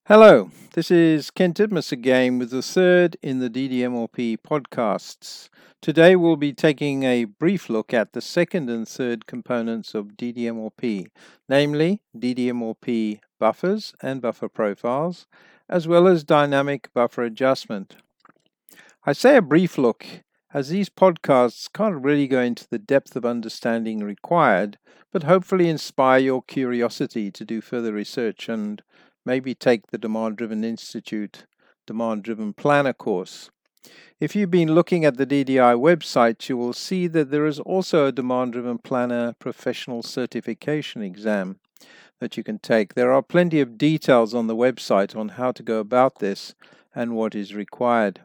Hello, this is Ken Titmus again with the third in the DDMRP podcasts. Today we'll be taking a brief look at the second and third components of DDMRP, namely DDMRP buffers and buffer profiles, as well as dynamic buffer adjustment. I say a brief look as these podcasts can't really go into the depth of understanding required, but hopefully inspire your curiosity to do further research and maybe take the Demand Driven Institute Demand Driven Planner course. If you've been looking at the DDI website, you will see that there is also a Demand Driven Planner professional certification exam that you can take. There are plenty of details on the website on how to go about this and what is required.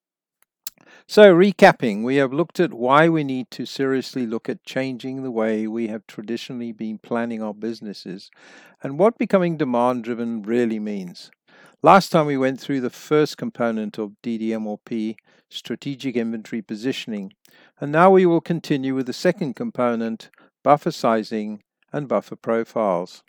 So, recapping, we have looked at why we need to seriously look at changing the way we have traditionally been planning our businesses and what becoming demand driven really means. Last time we went through the first component of DDMRP, strategic inventory positioning, and now we will continue with the second component, buffer sizing and buffer profiles.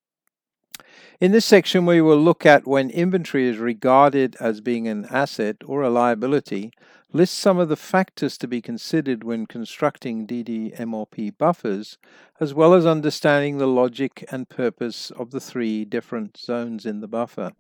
In this section, we will look at when inventory is regarded as being an asset or a liability, list some of the factors to be considered when constructing DDMRP buffers, as well as understanding the logic and purpose of the three different zones in the buffer.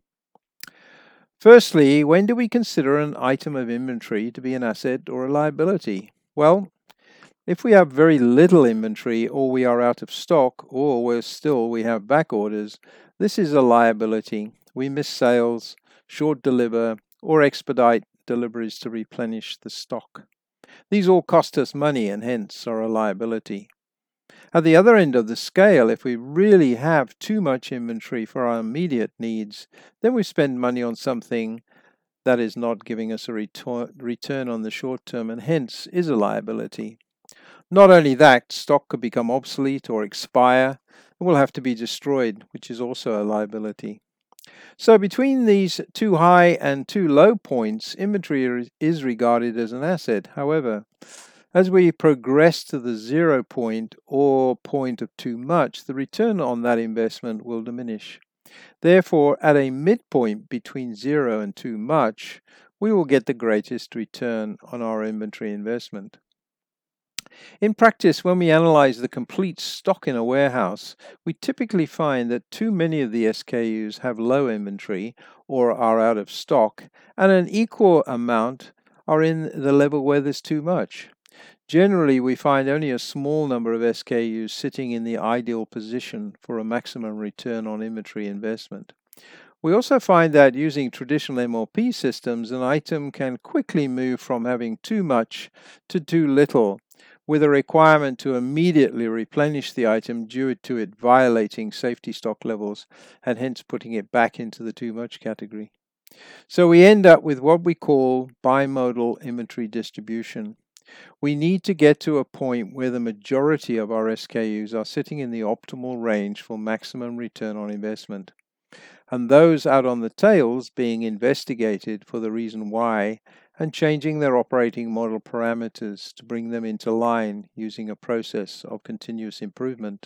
Firstly, when do we consider an item of inventory to be an asset or a liability? Well, if we have very little inventory, or we are out of stock, or worse still, we have back orders, this is a liability. We miss sales, short deliver, or expedite deliveries to replenish the stock. These all cost us money and hence are a liability. At the other end of the scale, if we really have too much inventory for our immediate needs, then we spend money on something that is not giving us a return on the short term and hence is a liability. Not only that, stock could become obsolete or expire and will have to be destroyed, which is also a liability. So between these two high and two low points, inventory is regarded as an asset. However, as we progress to the 0 point or point of too much, the return on that investment will diminish. Therefore, at a midpoint between 0 and too much, we will get the greatest return on our inventory investment. In practice, when we analyze the complete stock in a warehouse, we typically find that too many of the SKUs have low inventory or are out of stock, and an equal amount are in the level where there's too much. Generally, we find only a small number of SKUs sitting in the ideal position for a maximum return on inventory investment. We also find that using traditional MRP systems, an item can quickly move from having too much to too little, with a requirement to immediately replenish the item due to it violating safety stock levels and hence putting it back into the too much category. So we end up with what we call bimodal inventory distribution. We need to get to a point where the majority of our SKUs are sitting in the optimal range for maximum return on investment, and those out on the tails being investigated for the reason why and changing their operating model parameters to bring them into line using a process of continuous improvement.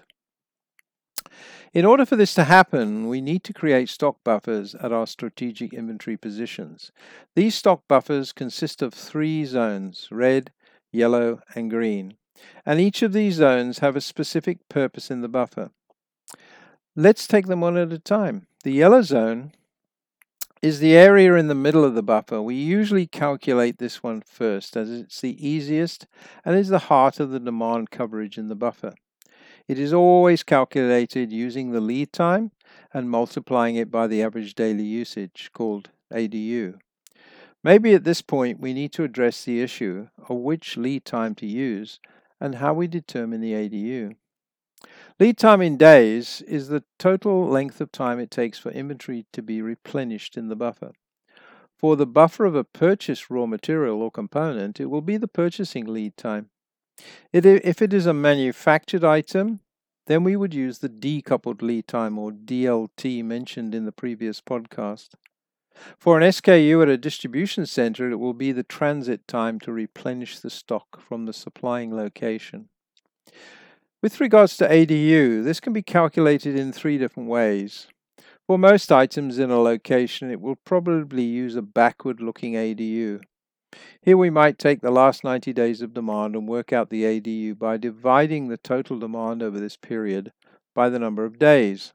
In order for this to happen, we need to create stock buffers at our strategic inventory positions. These stock buffers consist of three zones: red, yellow, and green. And each of these zones have a specific purpose in the buffer. Let's take them one at a time. The yellow zone is the area in the middle of the buffer. We usually calculate this one first as it's the easiest and is the heart of the demand coverage in the buffer. It is always calculated using the lead time and multiplying it by the average daily usage, called ADU. Maybe at this point we need to address the issue of which lead time to use and how we determine the ADU. Lead time in days is the total length of time it takes for inventory to be replenished in the buffer. For the buffer of a purchased raw material or component, it will be the purchasing lead time. If it is a manufactured item, then we would use the decoupled lead time, or DLT, mentioned in the previous podcast. For an SKU at a distribution center, it will be the transit time to replenish the stock from the supplying location. With regards to ADU, this can be calculated in three different ways. For most items in a location, it will probably use a backward-looking ADU. Here we might take the last 90 days of demand and work out the ADU by dividing the total demand over this period by the number of days.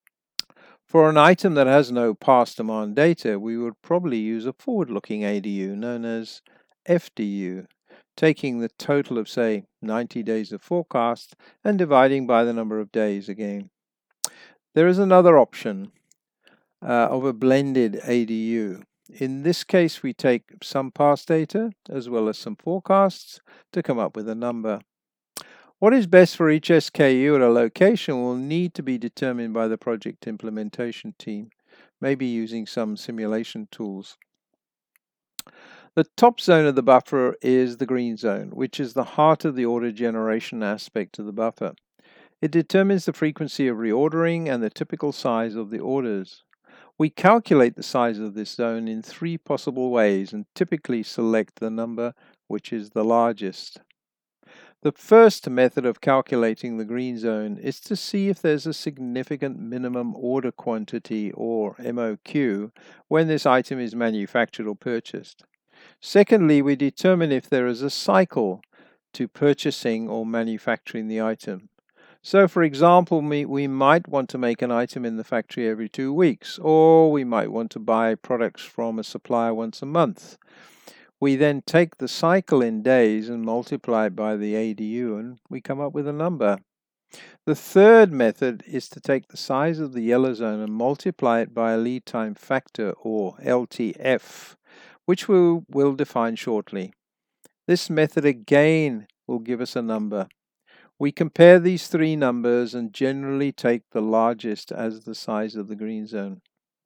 For an item that has no past demand data, we would probably use a forward-looking ADU known as FDU, taking the total of, say, 90 days of forecast and dividing by the number of days again. There is another option of a blended ADU. In this case, we take some past data as well as some forecasts to come up with a number. What is best for each SKU at a location will need to be determined by the project implementation team, maybe using some simulation tools. The top zone of the buffer is the green zone, which is the heart of the order generation aspect of the buffer. It determines the frequency of reordering and the typical size of the orders. We calculate the size of this zone in 3 possible ways and typically select the number which is the largest. The first method of calculating the green zone is to see if there's a significant minimum order quantity or MOQ when this item is manufactured or purchased. Secondly, we determine if there is a cycle to purchasing or manufacturing the item. So, for example, we might want to make an item in the factory every 2 weeks, or we might want to buy products from a supplier once a month. We then take the cycle in days and multiply it by the ADU, and we come up with a number. The third method is to take the size of the yellow zone and multiply it by a lead time factor, or LTF, which we will define shortly. This method again will give us a number. We compare these 3 numbers and generally take the largest as the size of the green zone.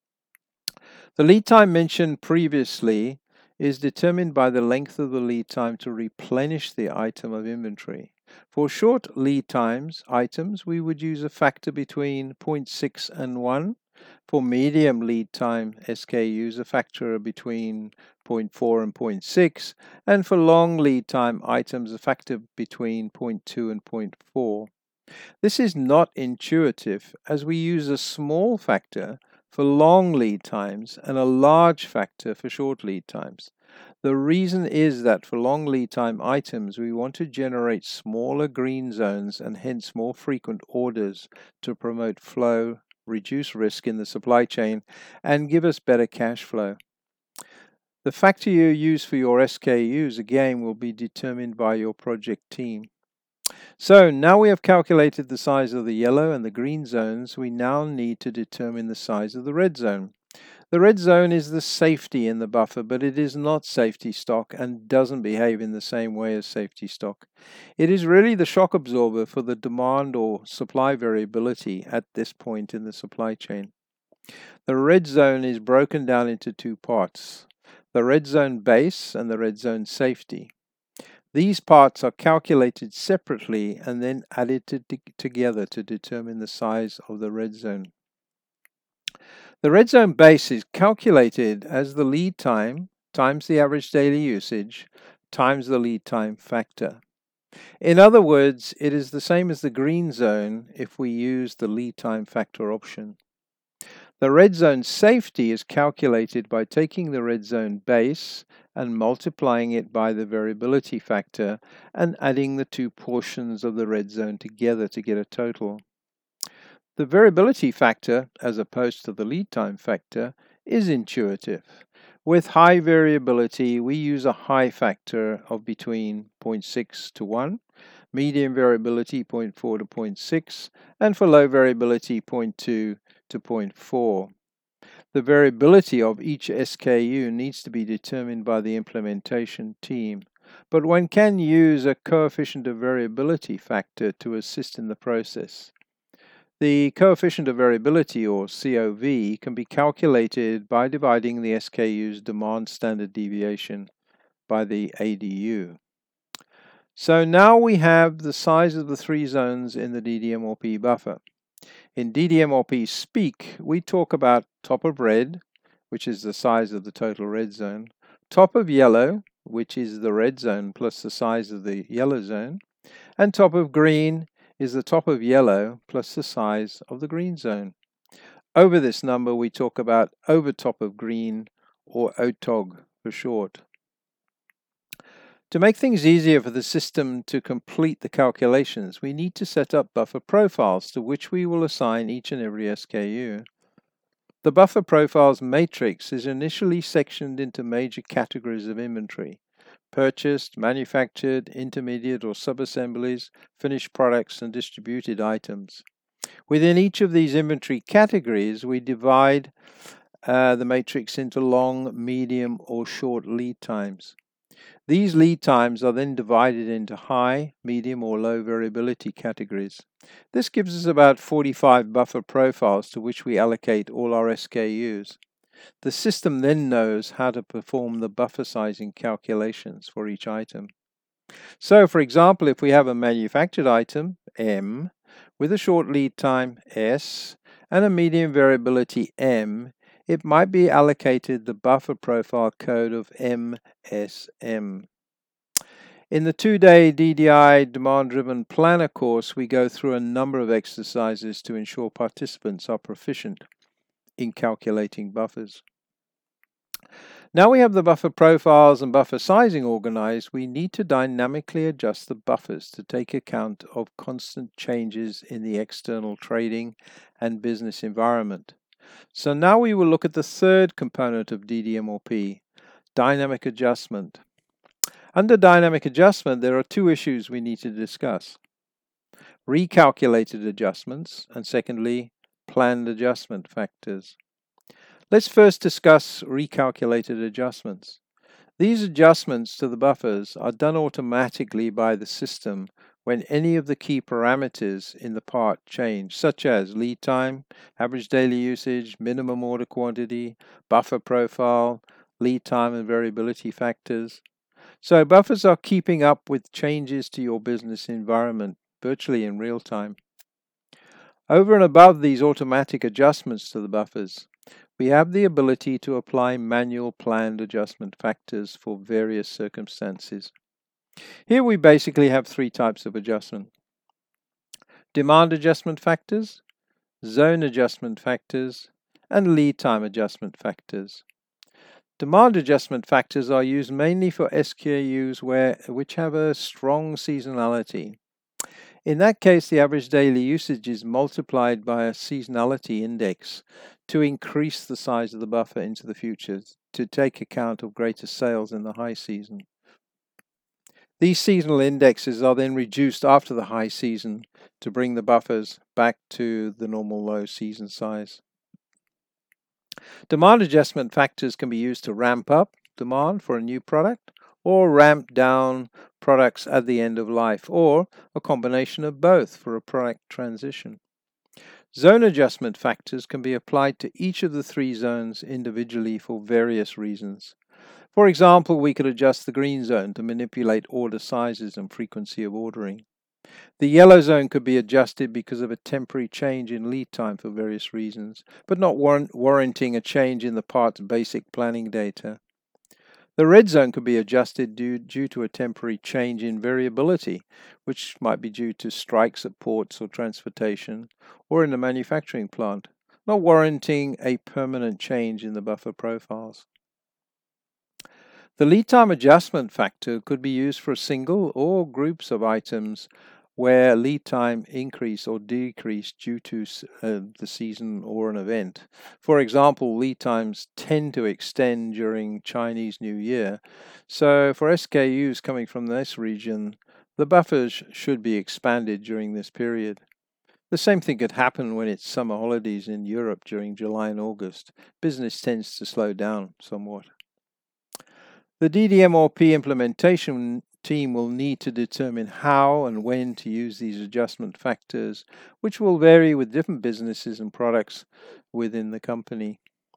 The lead time mentioned previously is determined by the length of the lead time to replenish the item of inventory. For short lead times items, we would use a factor between 0.6 and 1. For medium lead time SKUs, a factor between 0.4 and 0.6, and for long lead time items, a factor between 0.2 and 0.4. This is not intuitive, as we use a small factor for long lead times and a large factor for short lead times. The reason is that for long lead time items, we want to generate smaller green zones and hence more frequent orders to promote flow, reduce risk in the supply chain, and give us better cash flow. The factor you use for your SKUs again will be determined by your project team. So now we have calculated the size of the yellow and the green zones, we now need to determine the size of the red zone. The red zone is the safety in the buffer, but it is not safety stock and doesn't behave in the same way as safety stock. It is really the shock absorber for the demand or supply variability at this point in the supply chain. The red zone is broken down into 2 parts, the red zone base and the red zone safety. These parts are calculated separately and then added together to determine the size of the red zone. The red zone base is calculated as the lead time times the average daily usage times the lead time factor. In other words, it is the same as the green zone if we use the lead time factor option. The red zone safety is calculated by taking the red zone base and multiplying it by the variability factor and adding the 2 portions of the red zone together to get a total. The variability factor, as opposed to the lead time factor, is intuitive. With high variability, we use a high factor of between 0.6 to 1, medium variability 0.4 to 0.6, and for low variability 0.2 to 0.4. The variability of each SKU needs to be determined by the implementation team, but one can use a coefficient of variability factor to assist in the process. The coefficient of variability, or COV, can be calculated by dividing the SKU's demand standard deviation by the ADU. So now we have the size of the 3 zones in the DDMOP buffer. In DDMOP speak, we talk about top of red, which is the size of the total red zone, top of yellow, which is the red zone plus the size of the yellow zone, and top of green is the top of yellow plus the size of the green zone. Over this number, we talk about over top of green, or OTOG for short. To make things easier for the system to complete the calculations, we need to set up buffer profiles to which we will assign each and every SKU. The buffer profiles matrix is initially sectioned into major categories of inventory: purchased, manufactured, intermediate or subassemblies, finished products, and distributed items. Within each of these inventory categories, we divide the matrix into long, medium, or short lead times. These lead times are then divided into high, medium, or low variability categories. This gives us about 45 buffer profiles to which we allocate all our SKUs. The system then knows how to perform the buffer sizing calculations for each item. So, for example, if we have a manufactured item, M, with a short lead time, S, and a medium variability, M, it might be allocated the buffer profile code of MSM. In the 2-day DDI Demand-Driven Planner course, we go through a number of exercises to ensure participants are proficient in calculating buffers. Now we have the buffer profiles and buffer sizing organized, we need to dynamically adjust the buffers to take account of constant changes in the external trading and business environment. So now we will look at the third component of DDMOP, dynamic adjustment. Under dynamic adjustment, there are two issues we need to discuss: recalculated adjustments, and secondly, planned adjustment factors. Let's first discuss recalculated adjustments. These adjustments to the buffers are done automatically by the system when any of the key parameters in the part change, such as lead time, average daily usage, minimum order quantity, buffer profile, lead time and variability factors. So buffers are keeping up with changes to your business environment virtually in real time. Over and above these automatic adjustments to the buffers, we have the ability to apply manual planned adjustment factors for various circumstances. Here we basically have three types of adjustment: demand adjustment factors, zone adjustment factors, and lead time adjustment factors. Demand adjustment factors are used mainly for SKUs which have a strong seasonality. In that case, the average daily usage is multiplied by a seasonality index to increase the size of the buffer into the future to take account of greater sales in the high season. These seasonal indexes are then reduced after the high season to bring the buffers back to the normal low season size. Demand adjustment factors can be used to ramp up demand for a new product or ramp down products at the end of life, or a combination of both for a product transition. Zone adjustment factors can be applied to each of the three zones individually for various reasons. For example, we could adjust the green zone to manipulate order sizes and frequency of ordering. The yellow zone could be adjusted because of a temporary change in lead time for various reasons, but not warranting a change in the part's basic planning data. The red zone could be adjusted due to a temporary change in variability, which might be due to strikes at ports or transportation, or in the manufacturing plant, not warranting a permanent change in the buffer profiles. The lead time adjustment factor could be used for a single or groups of items where lead time increase or decrease due to the season or an event. For example, lead times tend to extend during Chinese New Year. So for SKUs coming from this region, the buffers should be expanded during this period. The same thing could happen when it's summer holidays in Europe during July and August. Business tends to slow down somewhat. The DDMOP implementation team will need to determine how and when to use these adjustment factors, which will vary with different businesses and products within the company.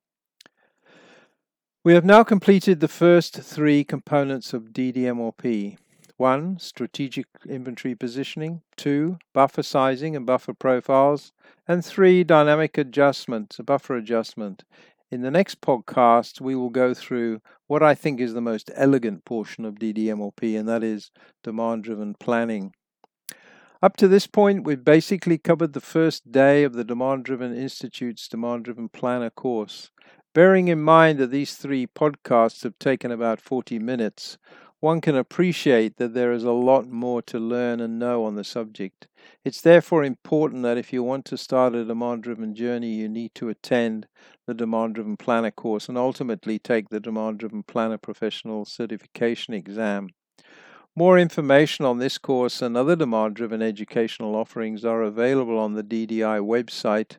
We have now completed the first three components of DDMOP. 1. Strategic inventory positioning. 2. Buffer sizing and buffer profiles. And 3. Dynamic adjustment, buffer adjustment. In the next podcast, we will go through what I think is the most elegant portion of DDMOP, and that is demand-driven planning. Up to this point, we've basically covered the first day of the Demand Driven Institute's Demand Driven Planner course. Bearing in mind that these 3 podcasts have taken about 40 minutes, one can appreciate that there is a lot more to learn and know on the subject. It's therefore important that if you want to start a demand-driven journey, you need to attend the Demand Driven Planner course and ultimately take the Demand Driven Planner Professional Certification exam. More information on this course and other demand-driven educational offerings are available on the DDI website,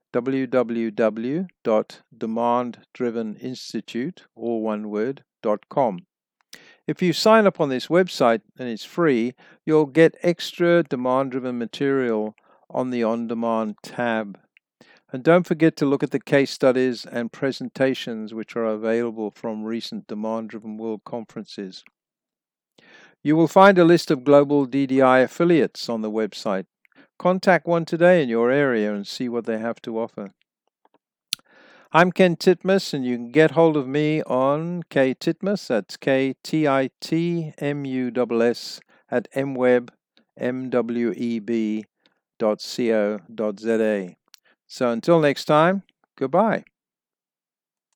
www.demanddriveninstitute.com. If you sign up on this website, and it's free, you'll get extra demand-driven material on the On Demand tab. And don't forget to look at the case studies and presentations which are available from recent demand-driven world conferences. You will find a list of global DDI affiliates on the website. Contact one today in your area and see what they have to offer. I'm Ken Titmus, and you can get hold of me on ktitmus, that's KTITMUSS, at mweb.co.za. So until next time, goodbye.